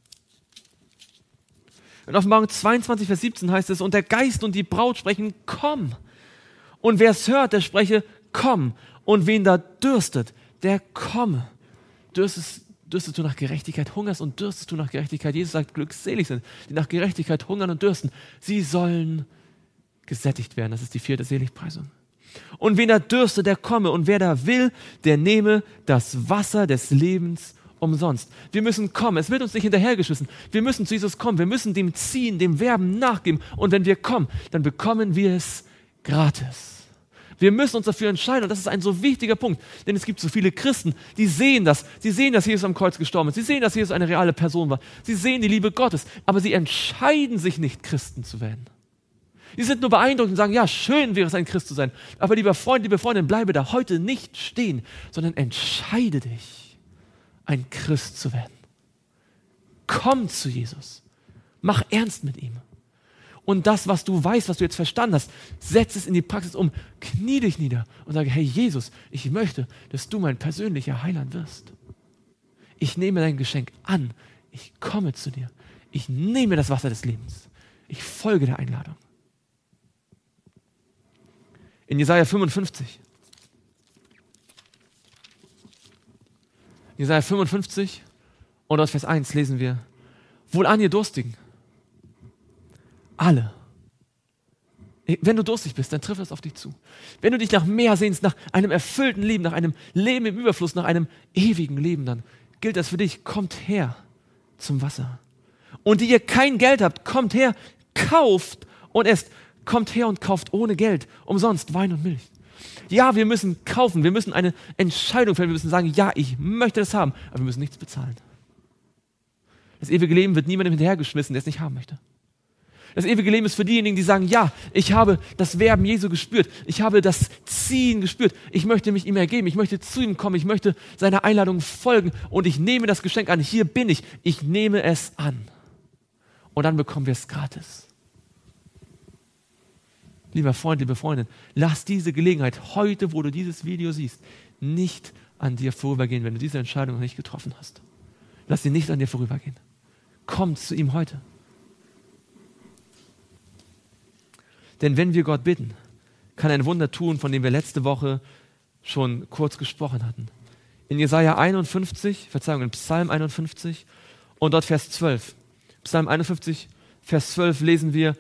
In Offenbarung zweiundzwanzig, Vers siebzehn heißt es, und der Geist und die Braut sprechen, komm. Und wer es hört, der spreche, komm. Und wen da dürstet, der komme. Dürstest, dürstest du nach Gerechtigkeit, hungerst und dürstest du nach Gerechtigkeit. Jesus sagt, glückselig sind, die nach Gerechtigkeit hungern und dürsten. Sie sollen gesättigt werden. Das ist die vierte Seligpreisung. Und wen da dürstet, der komme. Und wer da will, der nehme das Wasser des Lebens umsonst. Wir müssen kommen. Es wird uns nicht hinterhergeschmissen. Wir müssen zu Jesus kommen. Wir müssen dem Ziehen, dem Werben nachgeben. Und wenn wir kommen, dann bekommen wir es gratis. Wir müssen uns dafür entscheiden. Und das ist ein so wichtiger Punkt. Denn es gibt so viele Christen, die sehen das. Sie sehen, dass Jesus am Kreuz gestorben ist. Sie sehen, dass Jesus eine reale Person war. Sie sehen die Liebe Gottes. Aber sie entscheiden sich nicht, Christen zu werden. Sie sind nur beeindruckt und sagen, ja, schön wäre es, ein Christ zu sein. Aber lieber Freund, liebe Freundin, bleibe da heute nicht stehen, sondern entscheide dich, ein Christ zu werden. Komm zu Jesus. Mach ernst mit ihm. Und das, was du weißt, was du jetzt verstanden hast, setz es in die Praxis um. Knie dich nieder und sage, hey Jesus, ich möchte, dass du mein persönlicher Heiland wirst. Ich nehme dein Geschenk an. Ich komme zu dir. Ich nehme das Wasser des Lebens. Ich folge der Einladung. In Jesaja fünfundfünfzig. Jesaja fünfundfünfzig und aus Vers eins lesen wir, wohlan ihr Durstigen, alle. Wenn du durstig bist, dann trifft es auf dich zu. Wenn du dich nach mehr sehnst, nach einem erfüllten Leben, nach einem Leben im Überfluss, nach einem ewigen Leben, dann gilt das für dich, kommt her zum Wasser. Und die ihr kein Geld habt, kommt her, kauft und esst. Kommt her und kauft ohne Geld, umsonst Wein und Milch. Ja, wir müssen kaufen, wir müssen eine Entscheidung fällen, wir müssen sagen, ja, ich möchte das haben, aber wir müssen nichts bezahlen. Das ewige Leben wird niemandem hinterhergeschmissen, der es nicht haben möchte. Das ewige Leben ist für diejenigen, die sagen, ja, ich habe das Werben Jesu gespürt, ich habe das Ziehen gespürt, ich möchte mich ihm ergeben, ich möchte zu ihm kommen, ich möchte seiner Einladung folgen und ich nehme das Geschenk an, hier bin ich, ich nehme es an. Und dann bekommen wir es gratis. Lieber Freund, liebe Freundin, lass diese Gelegenheit heute, wo du dieses Video siehst, nicht an dir vorübergehen, wenn du diese Entscheidung noch nicht getroffen hast. Lass sie nicht an dir vorübergehen. Komm zu ihm heute. Denn wenn wir Gott bitten, kann er ein Wunder tun, von dem wir letzte Woche schon kurz gesprochen hatten. In Jesaja einundfünfzig, Verzeihung, in Psalm einundfünfzig und dort Vers zwölf. Psalm einundfünfzig, Vers zwölf lesen wir,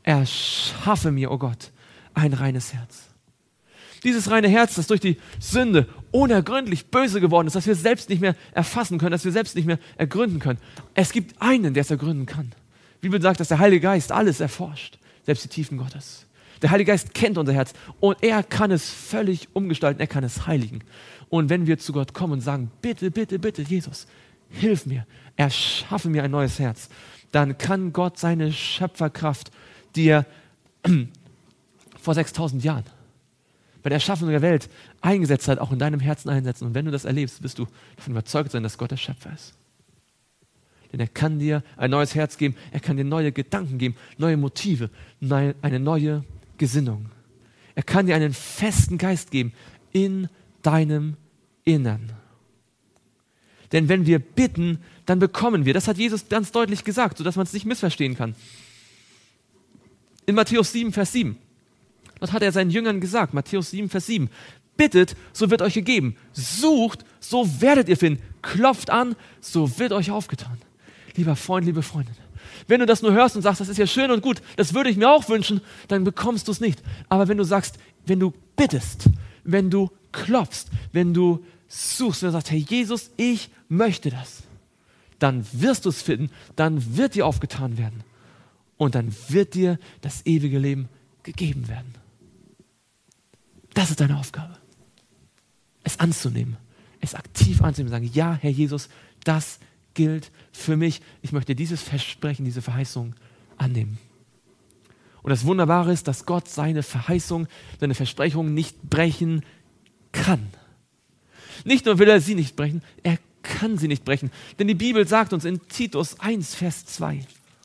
erschaffe mir, oh Gott, ein reines Herz. Dieses reine Herz, das durch die Sünde unergründlich böse geworden ist, das wir selbst nicht mehr erfassen können, das wir selbst nicht mehr ergründen können. Es gibt einen, der es ergründen kann. Die Bibel sagt, dass der Heilige Geist alles erforscht, selbst die Tiefen Gottes. Der Heilige Geist kennt unser Herz und er kann es völlig umgestalten, er kann es heiligen. Und wenn wir zu Gott kommen und sagen, bitte, bitte, bitte, Jesus, hilf mir, erschaffe mir ein neues Herz, dann kann Gott seine Schöpferkraft, die er vor sechstausend Jahren bei der Erschaffung der Welt eingesetzt hat, auch in deinem Herzen einsetzen. Und wenn du das erlebst, wirst du davon überzeugt sein, dass Gott der Schöpfer ist. Denn er kann dir ein neues Herz geben, er kann dir neue Gedanken geben, neue Motive, eine neue Gesinnung. Er kann dir einen festen Geist geben in deinem Innern. Denn wenn wir bitten, dann bekommen wir. Das hat Jesus ganz deutlich gesagt, sodass man es nicht missverstehen kann. In Matthäus sieben, Vers sieben. Dort hat er seinen Jüngern gesagt, Matthäus sieben, Vers sieben, bittet, so wird euch gegeben. Sucht, so werdet ihr finden. Klopft an, so wird euch aufgetan. Lieber Freund, liebe Freundin, wenn du das nur hörst und sagst, das ist ja schön und gut, das würde ich mir auch wünschen, dann bekommst du es nicht. Aber wenn du sagst, wenn du bittest, wenn du klopfst, wenn du suchst, wenn du sagst, Herr Jesus, ich möchte das, dann wirst du es finden, dann wird dir aufgetan werden und dann wird dir das ewige Leben gegeben werden. Das ist deine Aufgabe. Es anzunehmen, es aktiv anzunehmen, sagen, ja, Herr Jesus, das gilt für mich. Ich möchte dieses Versprechen, diese Verheißung annehmen. Und das Wunderbare ist, dass Gott seine Verheißung, seine Versprechung nicht brechen kann. Nicht nur will er sie nicht brechen, er kann sie nicht brechen. Denn die Bibel sagt uns in Titus eins, Vers zwei,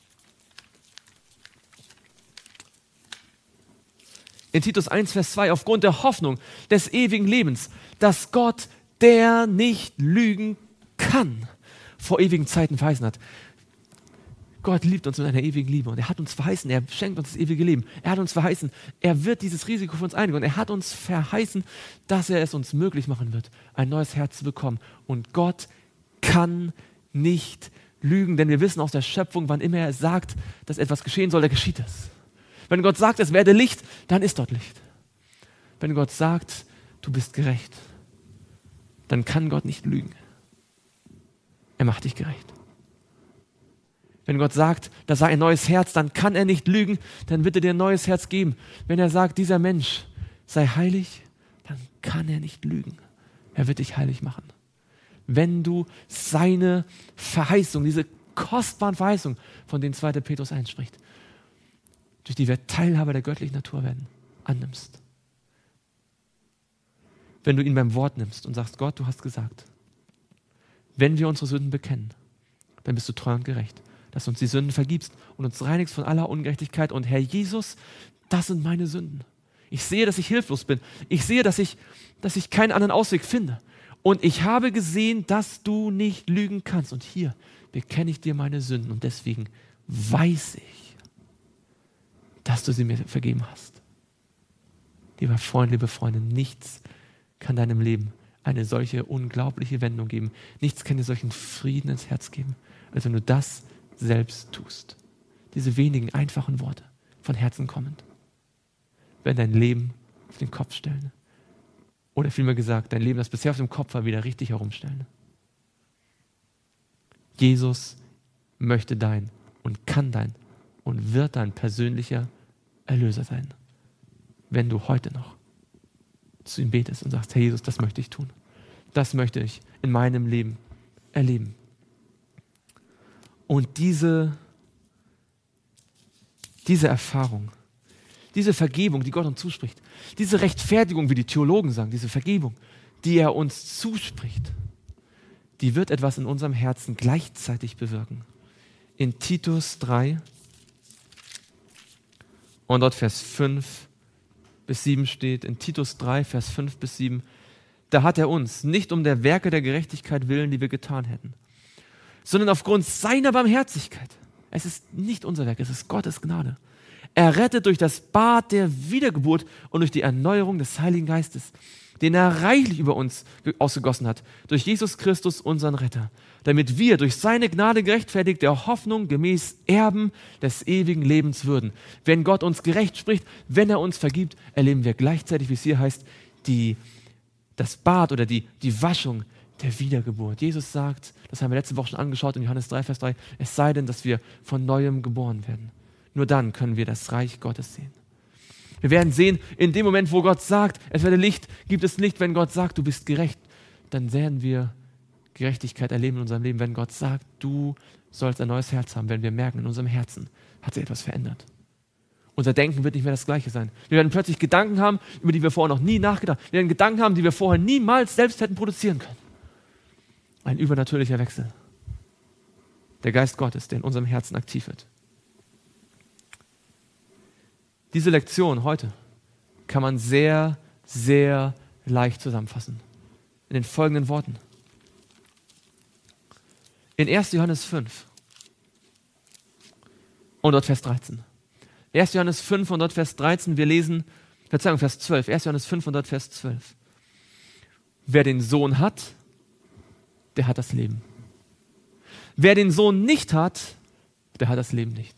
in Titus eins, Vers zwei, aufgrund der Hoffnung des ewigen Lebens, dass Gott, der nicht lügen kann, vor ewigen Zeiten verheißen hat. Gott liebt uns mit einer ewigen Liebe und er hat uns verheißen, er schenkt uns das ewige Leben. Er hat uns verheißen, er wird dieses Risiko für uns eingehen und er hat uns verheißen, dass er es uns möglich machen wird, ein neues Herz zu bekommen. Und Gott kann nicht lügen, denn wir wissen aus der Schöpfung, wann immer er sagt, dass etwas geschehen soll, da geschieht es. Wenn Gott sagt, es werde Licht, dann ist dort Licht. Wenn Gott sagt, du bist gerecht, dann kann Gott nicht lügen. Er macht dich gerecht. Wenn Gott sagt, da sei ein neues Herz, dann kann er nicht lügen, dann wird er dir ein neues Herz geben. Wenn er sagt, dieser Mensch sei heilig, dann kann er nicht lügen. Er wird dich heilig machen. Wenn du seine Verheißung, diese kostbaren Verheißungen, von denen zweiter Petrus einspricht, durch die wir Teilhaber der göttlichen Natur werden, annimmst. Wenn du ihn beim Wort nimmst und sagst, Gott, du hast gesagt, wenn wir unsere Sünden bekennen, dann bist du treu und gerecht, dass du uns die Sünden vergibst und uns reinigst von aller Ungerechtigkeit. Und Herr Jesus, das sind meine Sünden. Ich sehe, dass ich hilflos bin. Ich sehe, dass ich, dass ich keinen anderen Ausweg finde. Und ich habe gesehen, dass du nicht lügen kannst. Und hier bekenne ich dir meine Sünden. Und deswegen weiß ich, dass du sie mir vergeben hast. Lieber Freund, liebe Freundin, nichts kann deinem Leben eine solche unglaubliche Wendung geben. Nichts kann dir solchen Frieden ins Herz geben, als wenn du das selbst tust. Diese wenigen einfachen Worte, von Herzen kommend, werden dein Leben auf den Kopf stellen. Oder vielmehr gesagt, dein Leben, das bisher auf dem Kopf war, wieder richtig herumstellen. Jesus möchte dein und kann dein und wird dein persönlicher Erlöser sein, wenn du heute noch zu ihm betest und sagst, Herr Jesus, das möchte ich tun. Das möchte ich in meinem Leben erleben. Und diese, diese Erfahrung, diese Vergebung, die Gott uns zuspricht, diese Rechtfertigung, wie die Theologen sagen, diese Vergebung, die er uns zuspricht, die wird etwas in unserem Herzen gleichzeitig bewirken. In Titus drei und dort Vers fünf bis sieben steht, in Titus drei, Vers fünf bis sieben, da hat er uns nicht um der Werke der Gerechtigkeit willen, die wir getan hätten, sondern aufgrund seiner Barmherzigkeit. Es ist nicht unser Werk, es ist Gottes Gnade. Er rettet durch das Bad der Wiedergeburt und durch die Erneuerung des Heiligen Geistes, den er reichlich über uns ausgegossen hat, durch Jesus Christus, unseren Retter, damit wir durch seine Gnade gerechtfertigt der Hoffnung gemäß Erben des ewigen Lebens würden. Wenn Gott uns gerecht spricht, wenn er uns vergibt, erleben wir gleichzeitig, wie es hier heißt, die, das Bad oder die, die Waschung der Wiedergeburt. Jesus sagt, das haben wir letzte Woche schon angeschaut in Johannes drei, Vers drei, es sei denn, dass wir von Neuem geboren werden. Nur dann können wir das Reich Gottes sehen. Wir werden sehen, in dem Moment, wo Gott sagt, es werde Licht, gibt es Licht. Wenn Gott sagt, du bist gerecht, dann werden wir Gerechtigkeit erleben in unserem Leben. Wenn Gott sagt, du sollst ein neues Herz haben, werden wir merken, in unserem Herzen hat sich etwas verändert. Unser Denken wird nicht mehr das Gleiche sein. Wir werden plötzlich Gedanken haben, über die wir vorher noch nie nachgedacht haben. Wir werden Gedanken haben, die wir vorher niemals selbst hätten produzieren können. Ein übernatürlicher Wechsel. Der Geist Gottes, der in unserem Herzen aktiv wird. Diese Lektion heute kann man sehr, sehr leicht zusammenfassen. In den folgenden Worten. In erster Johannes fünf und dort Vers dreizehn. erster Johannes fünf und dort Vers dreizehn, wir lesen, Verzeihung, Vers zwölf. erster Johannes fünf und dort Vers zwölf. Wer den Sohn hat, der hat das Leben. Wer den Sohn nicht hat, der hat das Leben nicht.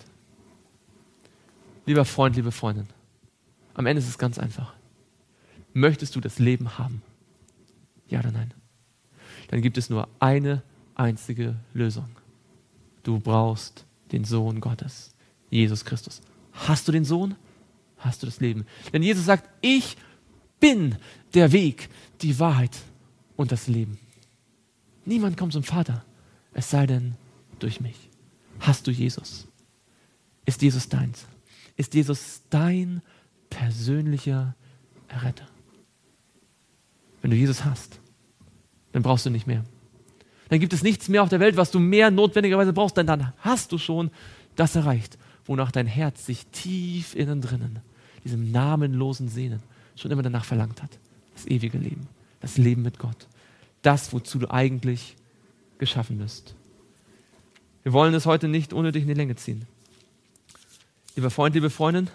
Lieber Freund, liebe Freundin, am Ende ist es ganz einfach. Möchtest du das Leben haben? Ja oder nein? Dann gibt es nur eine einzige Lösung. Du brauchst den Sohn Gottes, Jesus Christus. Hast du den Sohn? Hast du das Leben? Denn Jesus sagt, ich bin der Weg, die Wahrheit und das Leben. Niemand kommt zum Vater, es sei denn durch mich. Hast du Jesus? Ist Jesus deins? Ist Jesus dein persönlicher Erretter? Wenn du Jesus hast, dann brauchst du nicht mehr. Dann gibt es nichts mehr auf der Welt, was du mehr notwendigerweise brauchst, denn dann hast du schon das erreicht, wonach dein Herz sich tief innen drinnen, diesem namenlosen Sehnen, schon immer danach verlangt hat. Das ewige Leben, das Leben mit Gott. Das, wozu du eigentlich geschaffen bist. Wir wollen es heute nicht unnötig in die Länge ziehen. Lieber Freund, liebe Freundin,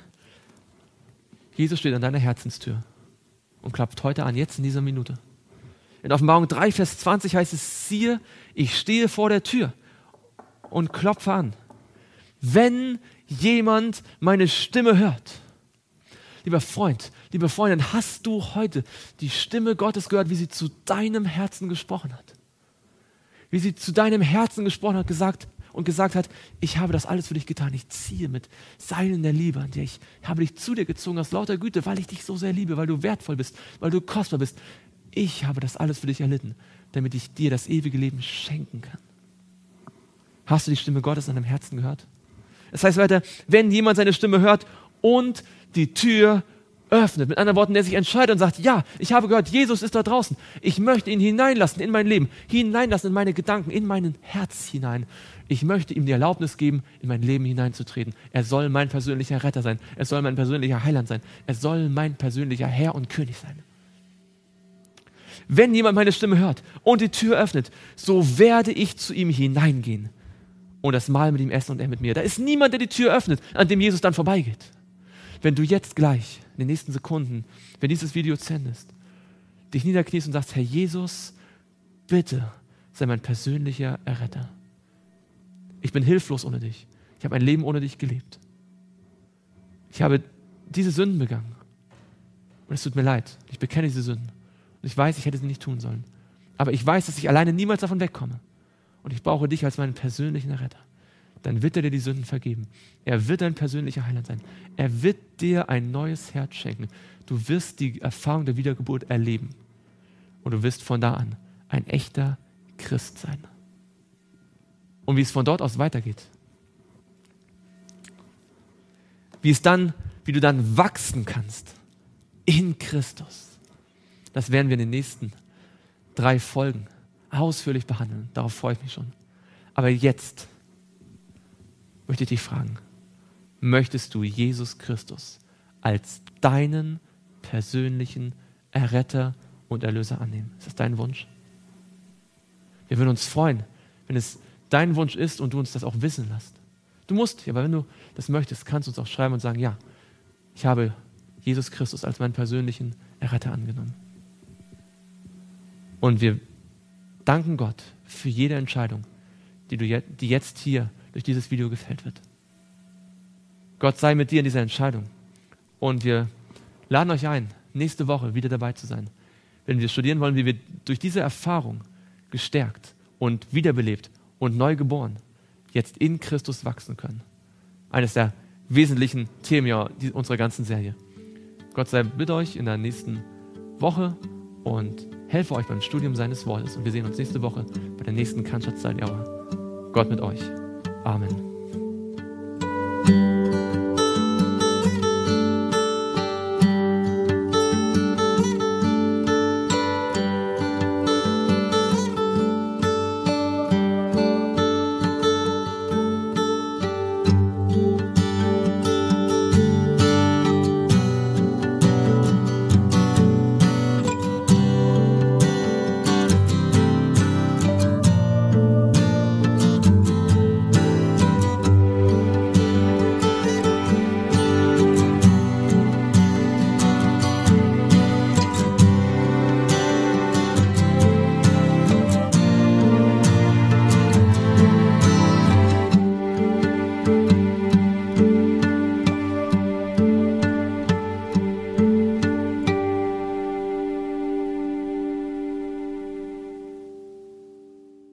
Jesus steht an deiner Herzenstür und klopft heute an, jetzt in dieser Minute. In Offenbarung drei, Vers zwanzig heißt es, siehe, ich stehe vor der Tür und klopfe an. Wenn jemand meine Stimme hört, lieber Freund, liebe Freundin, hast du heute die Stimme Gottes gehört, wie sie zu deinem Herzen gesprochen hat? Wie sie zu deinem Herzen gesprochen hat, gesagt und gesagt hat, ich habe das alles für dich getan. Ich ziehe mit Seilen der Liebe an dir. Ich habe dich zu dir gezogen aus lauter Güte, weil ich dich so sehr liebe, weil du wertvoll bist, weil du kostbar bist. Ich habe das alles für dich erlitten, damit ich dir das ewige Leben schenken kann. Hast du die Stimme Gottes an deinem Herzen gehört? Es heißt weiter, wenn jemand seine Stimme hört und die Tür öffnet. Mit anderen Worten, der sich entscheidet und sagt, ja, ich habe gehört, Jesus ist da draußen. Ich möchte ihn hineinlassen in mein Leben, hineinlassen in meine Gedanken, in mein Herz hinein. Ich möchte ihm die Erlaubnis geben, in mein Leben hineinzutreten. Er soll mein persönlicher Retter sein. Er soll mein persönlicher Heiland sein. Er soll mein persönlicher Herr und König sein. Wenn jemand meine Stimme hört und die Tür öffnet, so werde ich zu ihm hineingehen und das Mahl mit ihm essen und er mit mir. Da ist niemand, der die Tür öffnet, an dem Jesus dann vorbeigeht. Wenn du jetzt gleich, in den nächsten Sekunden, wenn dieses Video sendest, dich niederkniest und sagst, Herr Jesus, bitte sei mein persönlicher Erretter. Ich bin hilflos ohne dich. Ich habe ein Leben ohne dich gelebt. Ich habe diese Sünden begangen. Und es tut mir leid. Ich bekenne diese Sünden. Und ich weiß, ich hätte sie nicht tun sollen. Aber ich weiß, dass ich alleine niemals davon wegkomme. Und ich brauche dich als meinen persönlichen Erretter. Dann wird er dir die Sünden vergeben. Er wird dein persönlicher Heiland sein. Er wird dir ein neues Herz schenken. Du wirst die Erfahrung der Wiedergeburt erleben. Und du wirst von da an ein echter Christ sein. Und wie es von dort aus weitergeht. Wie es dann, wie du dann wachsen kannst in Christus. Das werden wir in den nächsten drei Folgen ausführlich behandeln. Darauf freue ich mich schon. Aber jetzt möchte ich dich fragen, möchtest du Jesus Christus als deinen persönlichen Erretter und Erlöser annehmen? Ist das dein Wunsch? Wir würden uns freuen, wenn es dein Wunsch ist und du uns das auch wissen lässt. Du musst, aber wenn du das möchtest, kannst du uns auch schreiben und sagen, ja, ich habe Jesus Christus als meinen persönlichen Erretter angenommen. Und wir danken Gott für jede Entscheidung, die, du je, die jetzt hier durch dieses Video gefällt wird. Gott sei mit dir in dieser Entscheidung. Und wir laden euch ein, nächste Woche wieder dabei zu sein, wenn wir studieren wollen, wie wir durch diese Erfahrung gestärkt und wiederbelebt und neu geboren jetzt in Christus wachsen können. Eines der wesentlichen Themen ja, unserer ganzen Serie. Gott sei mit euch in der nächsten Woche und helfe euch beim Studium seines Wortes. Und wir sehen uns nächste Woche bei der nächsten Cannstatt Study Hour. Gott mit euch. Amen.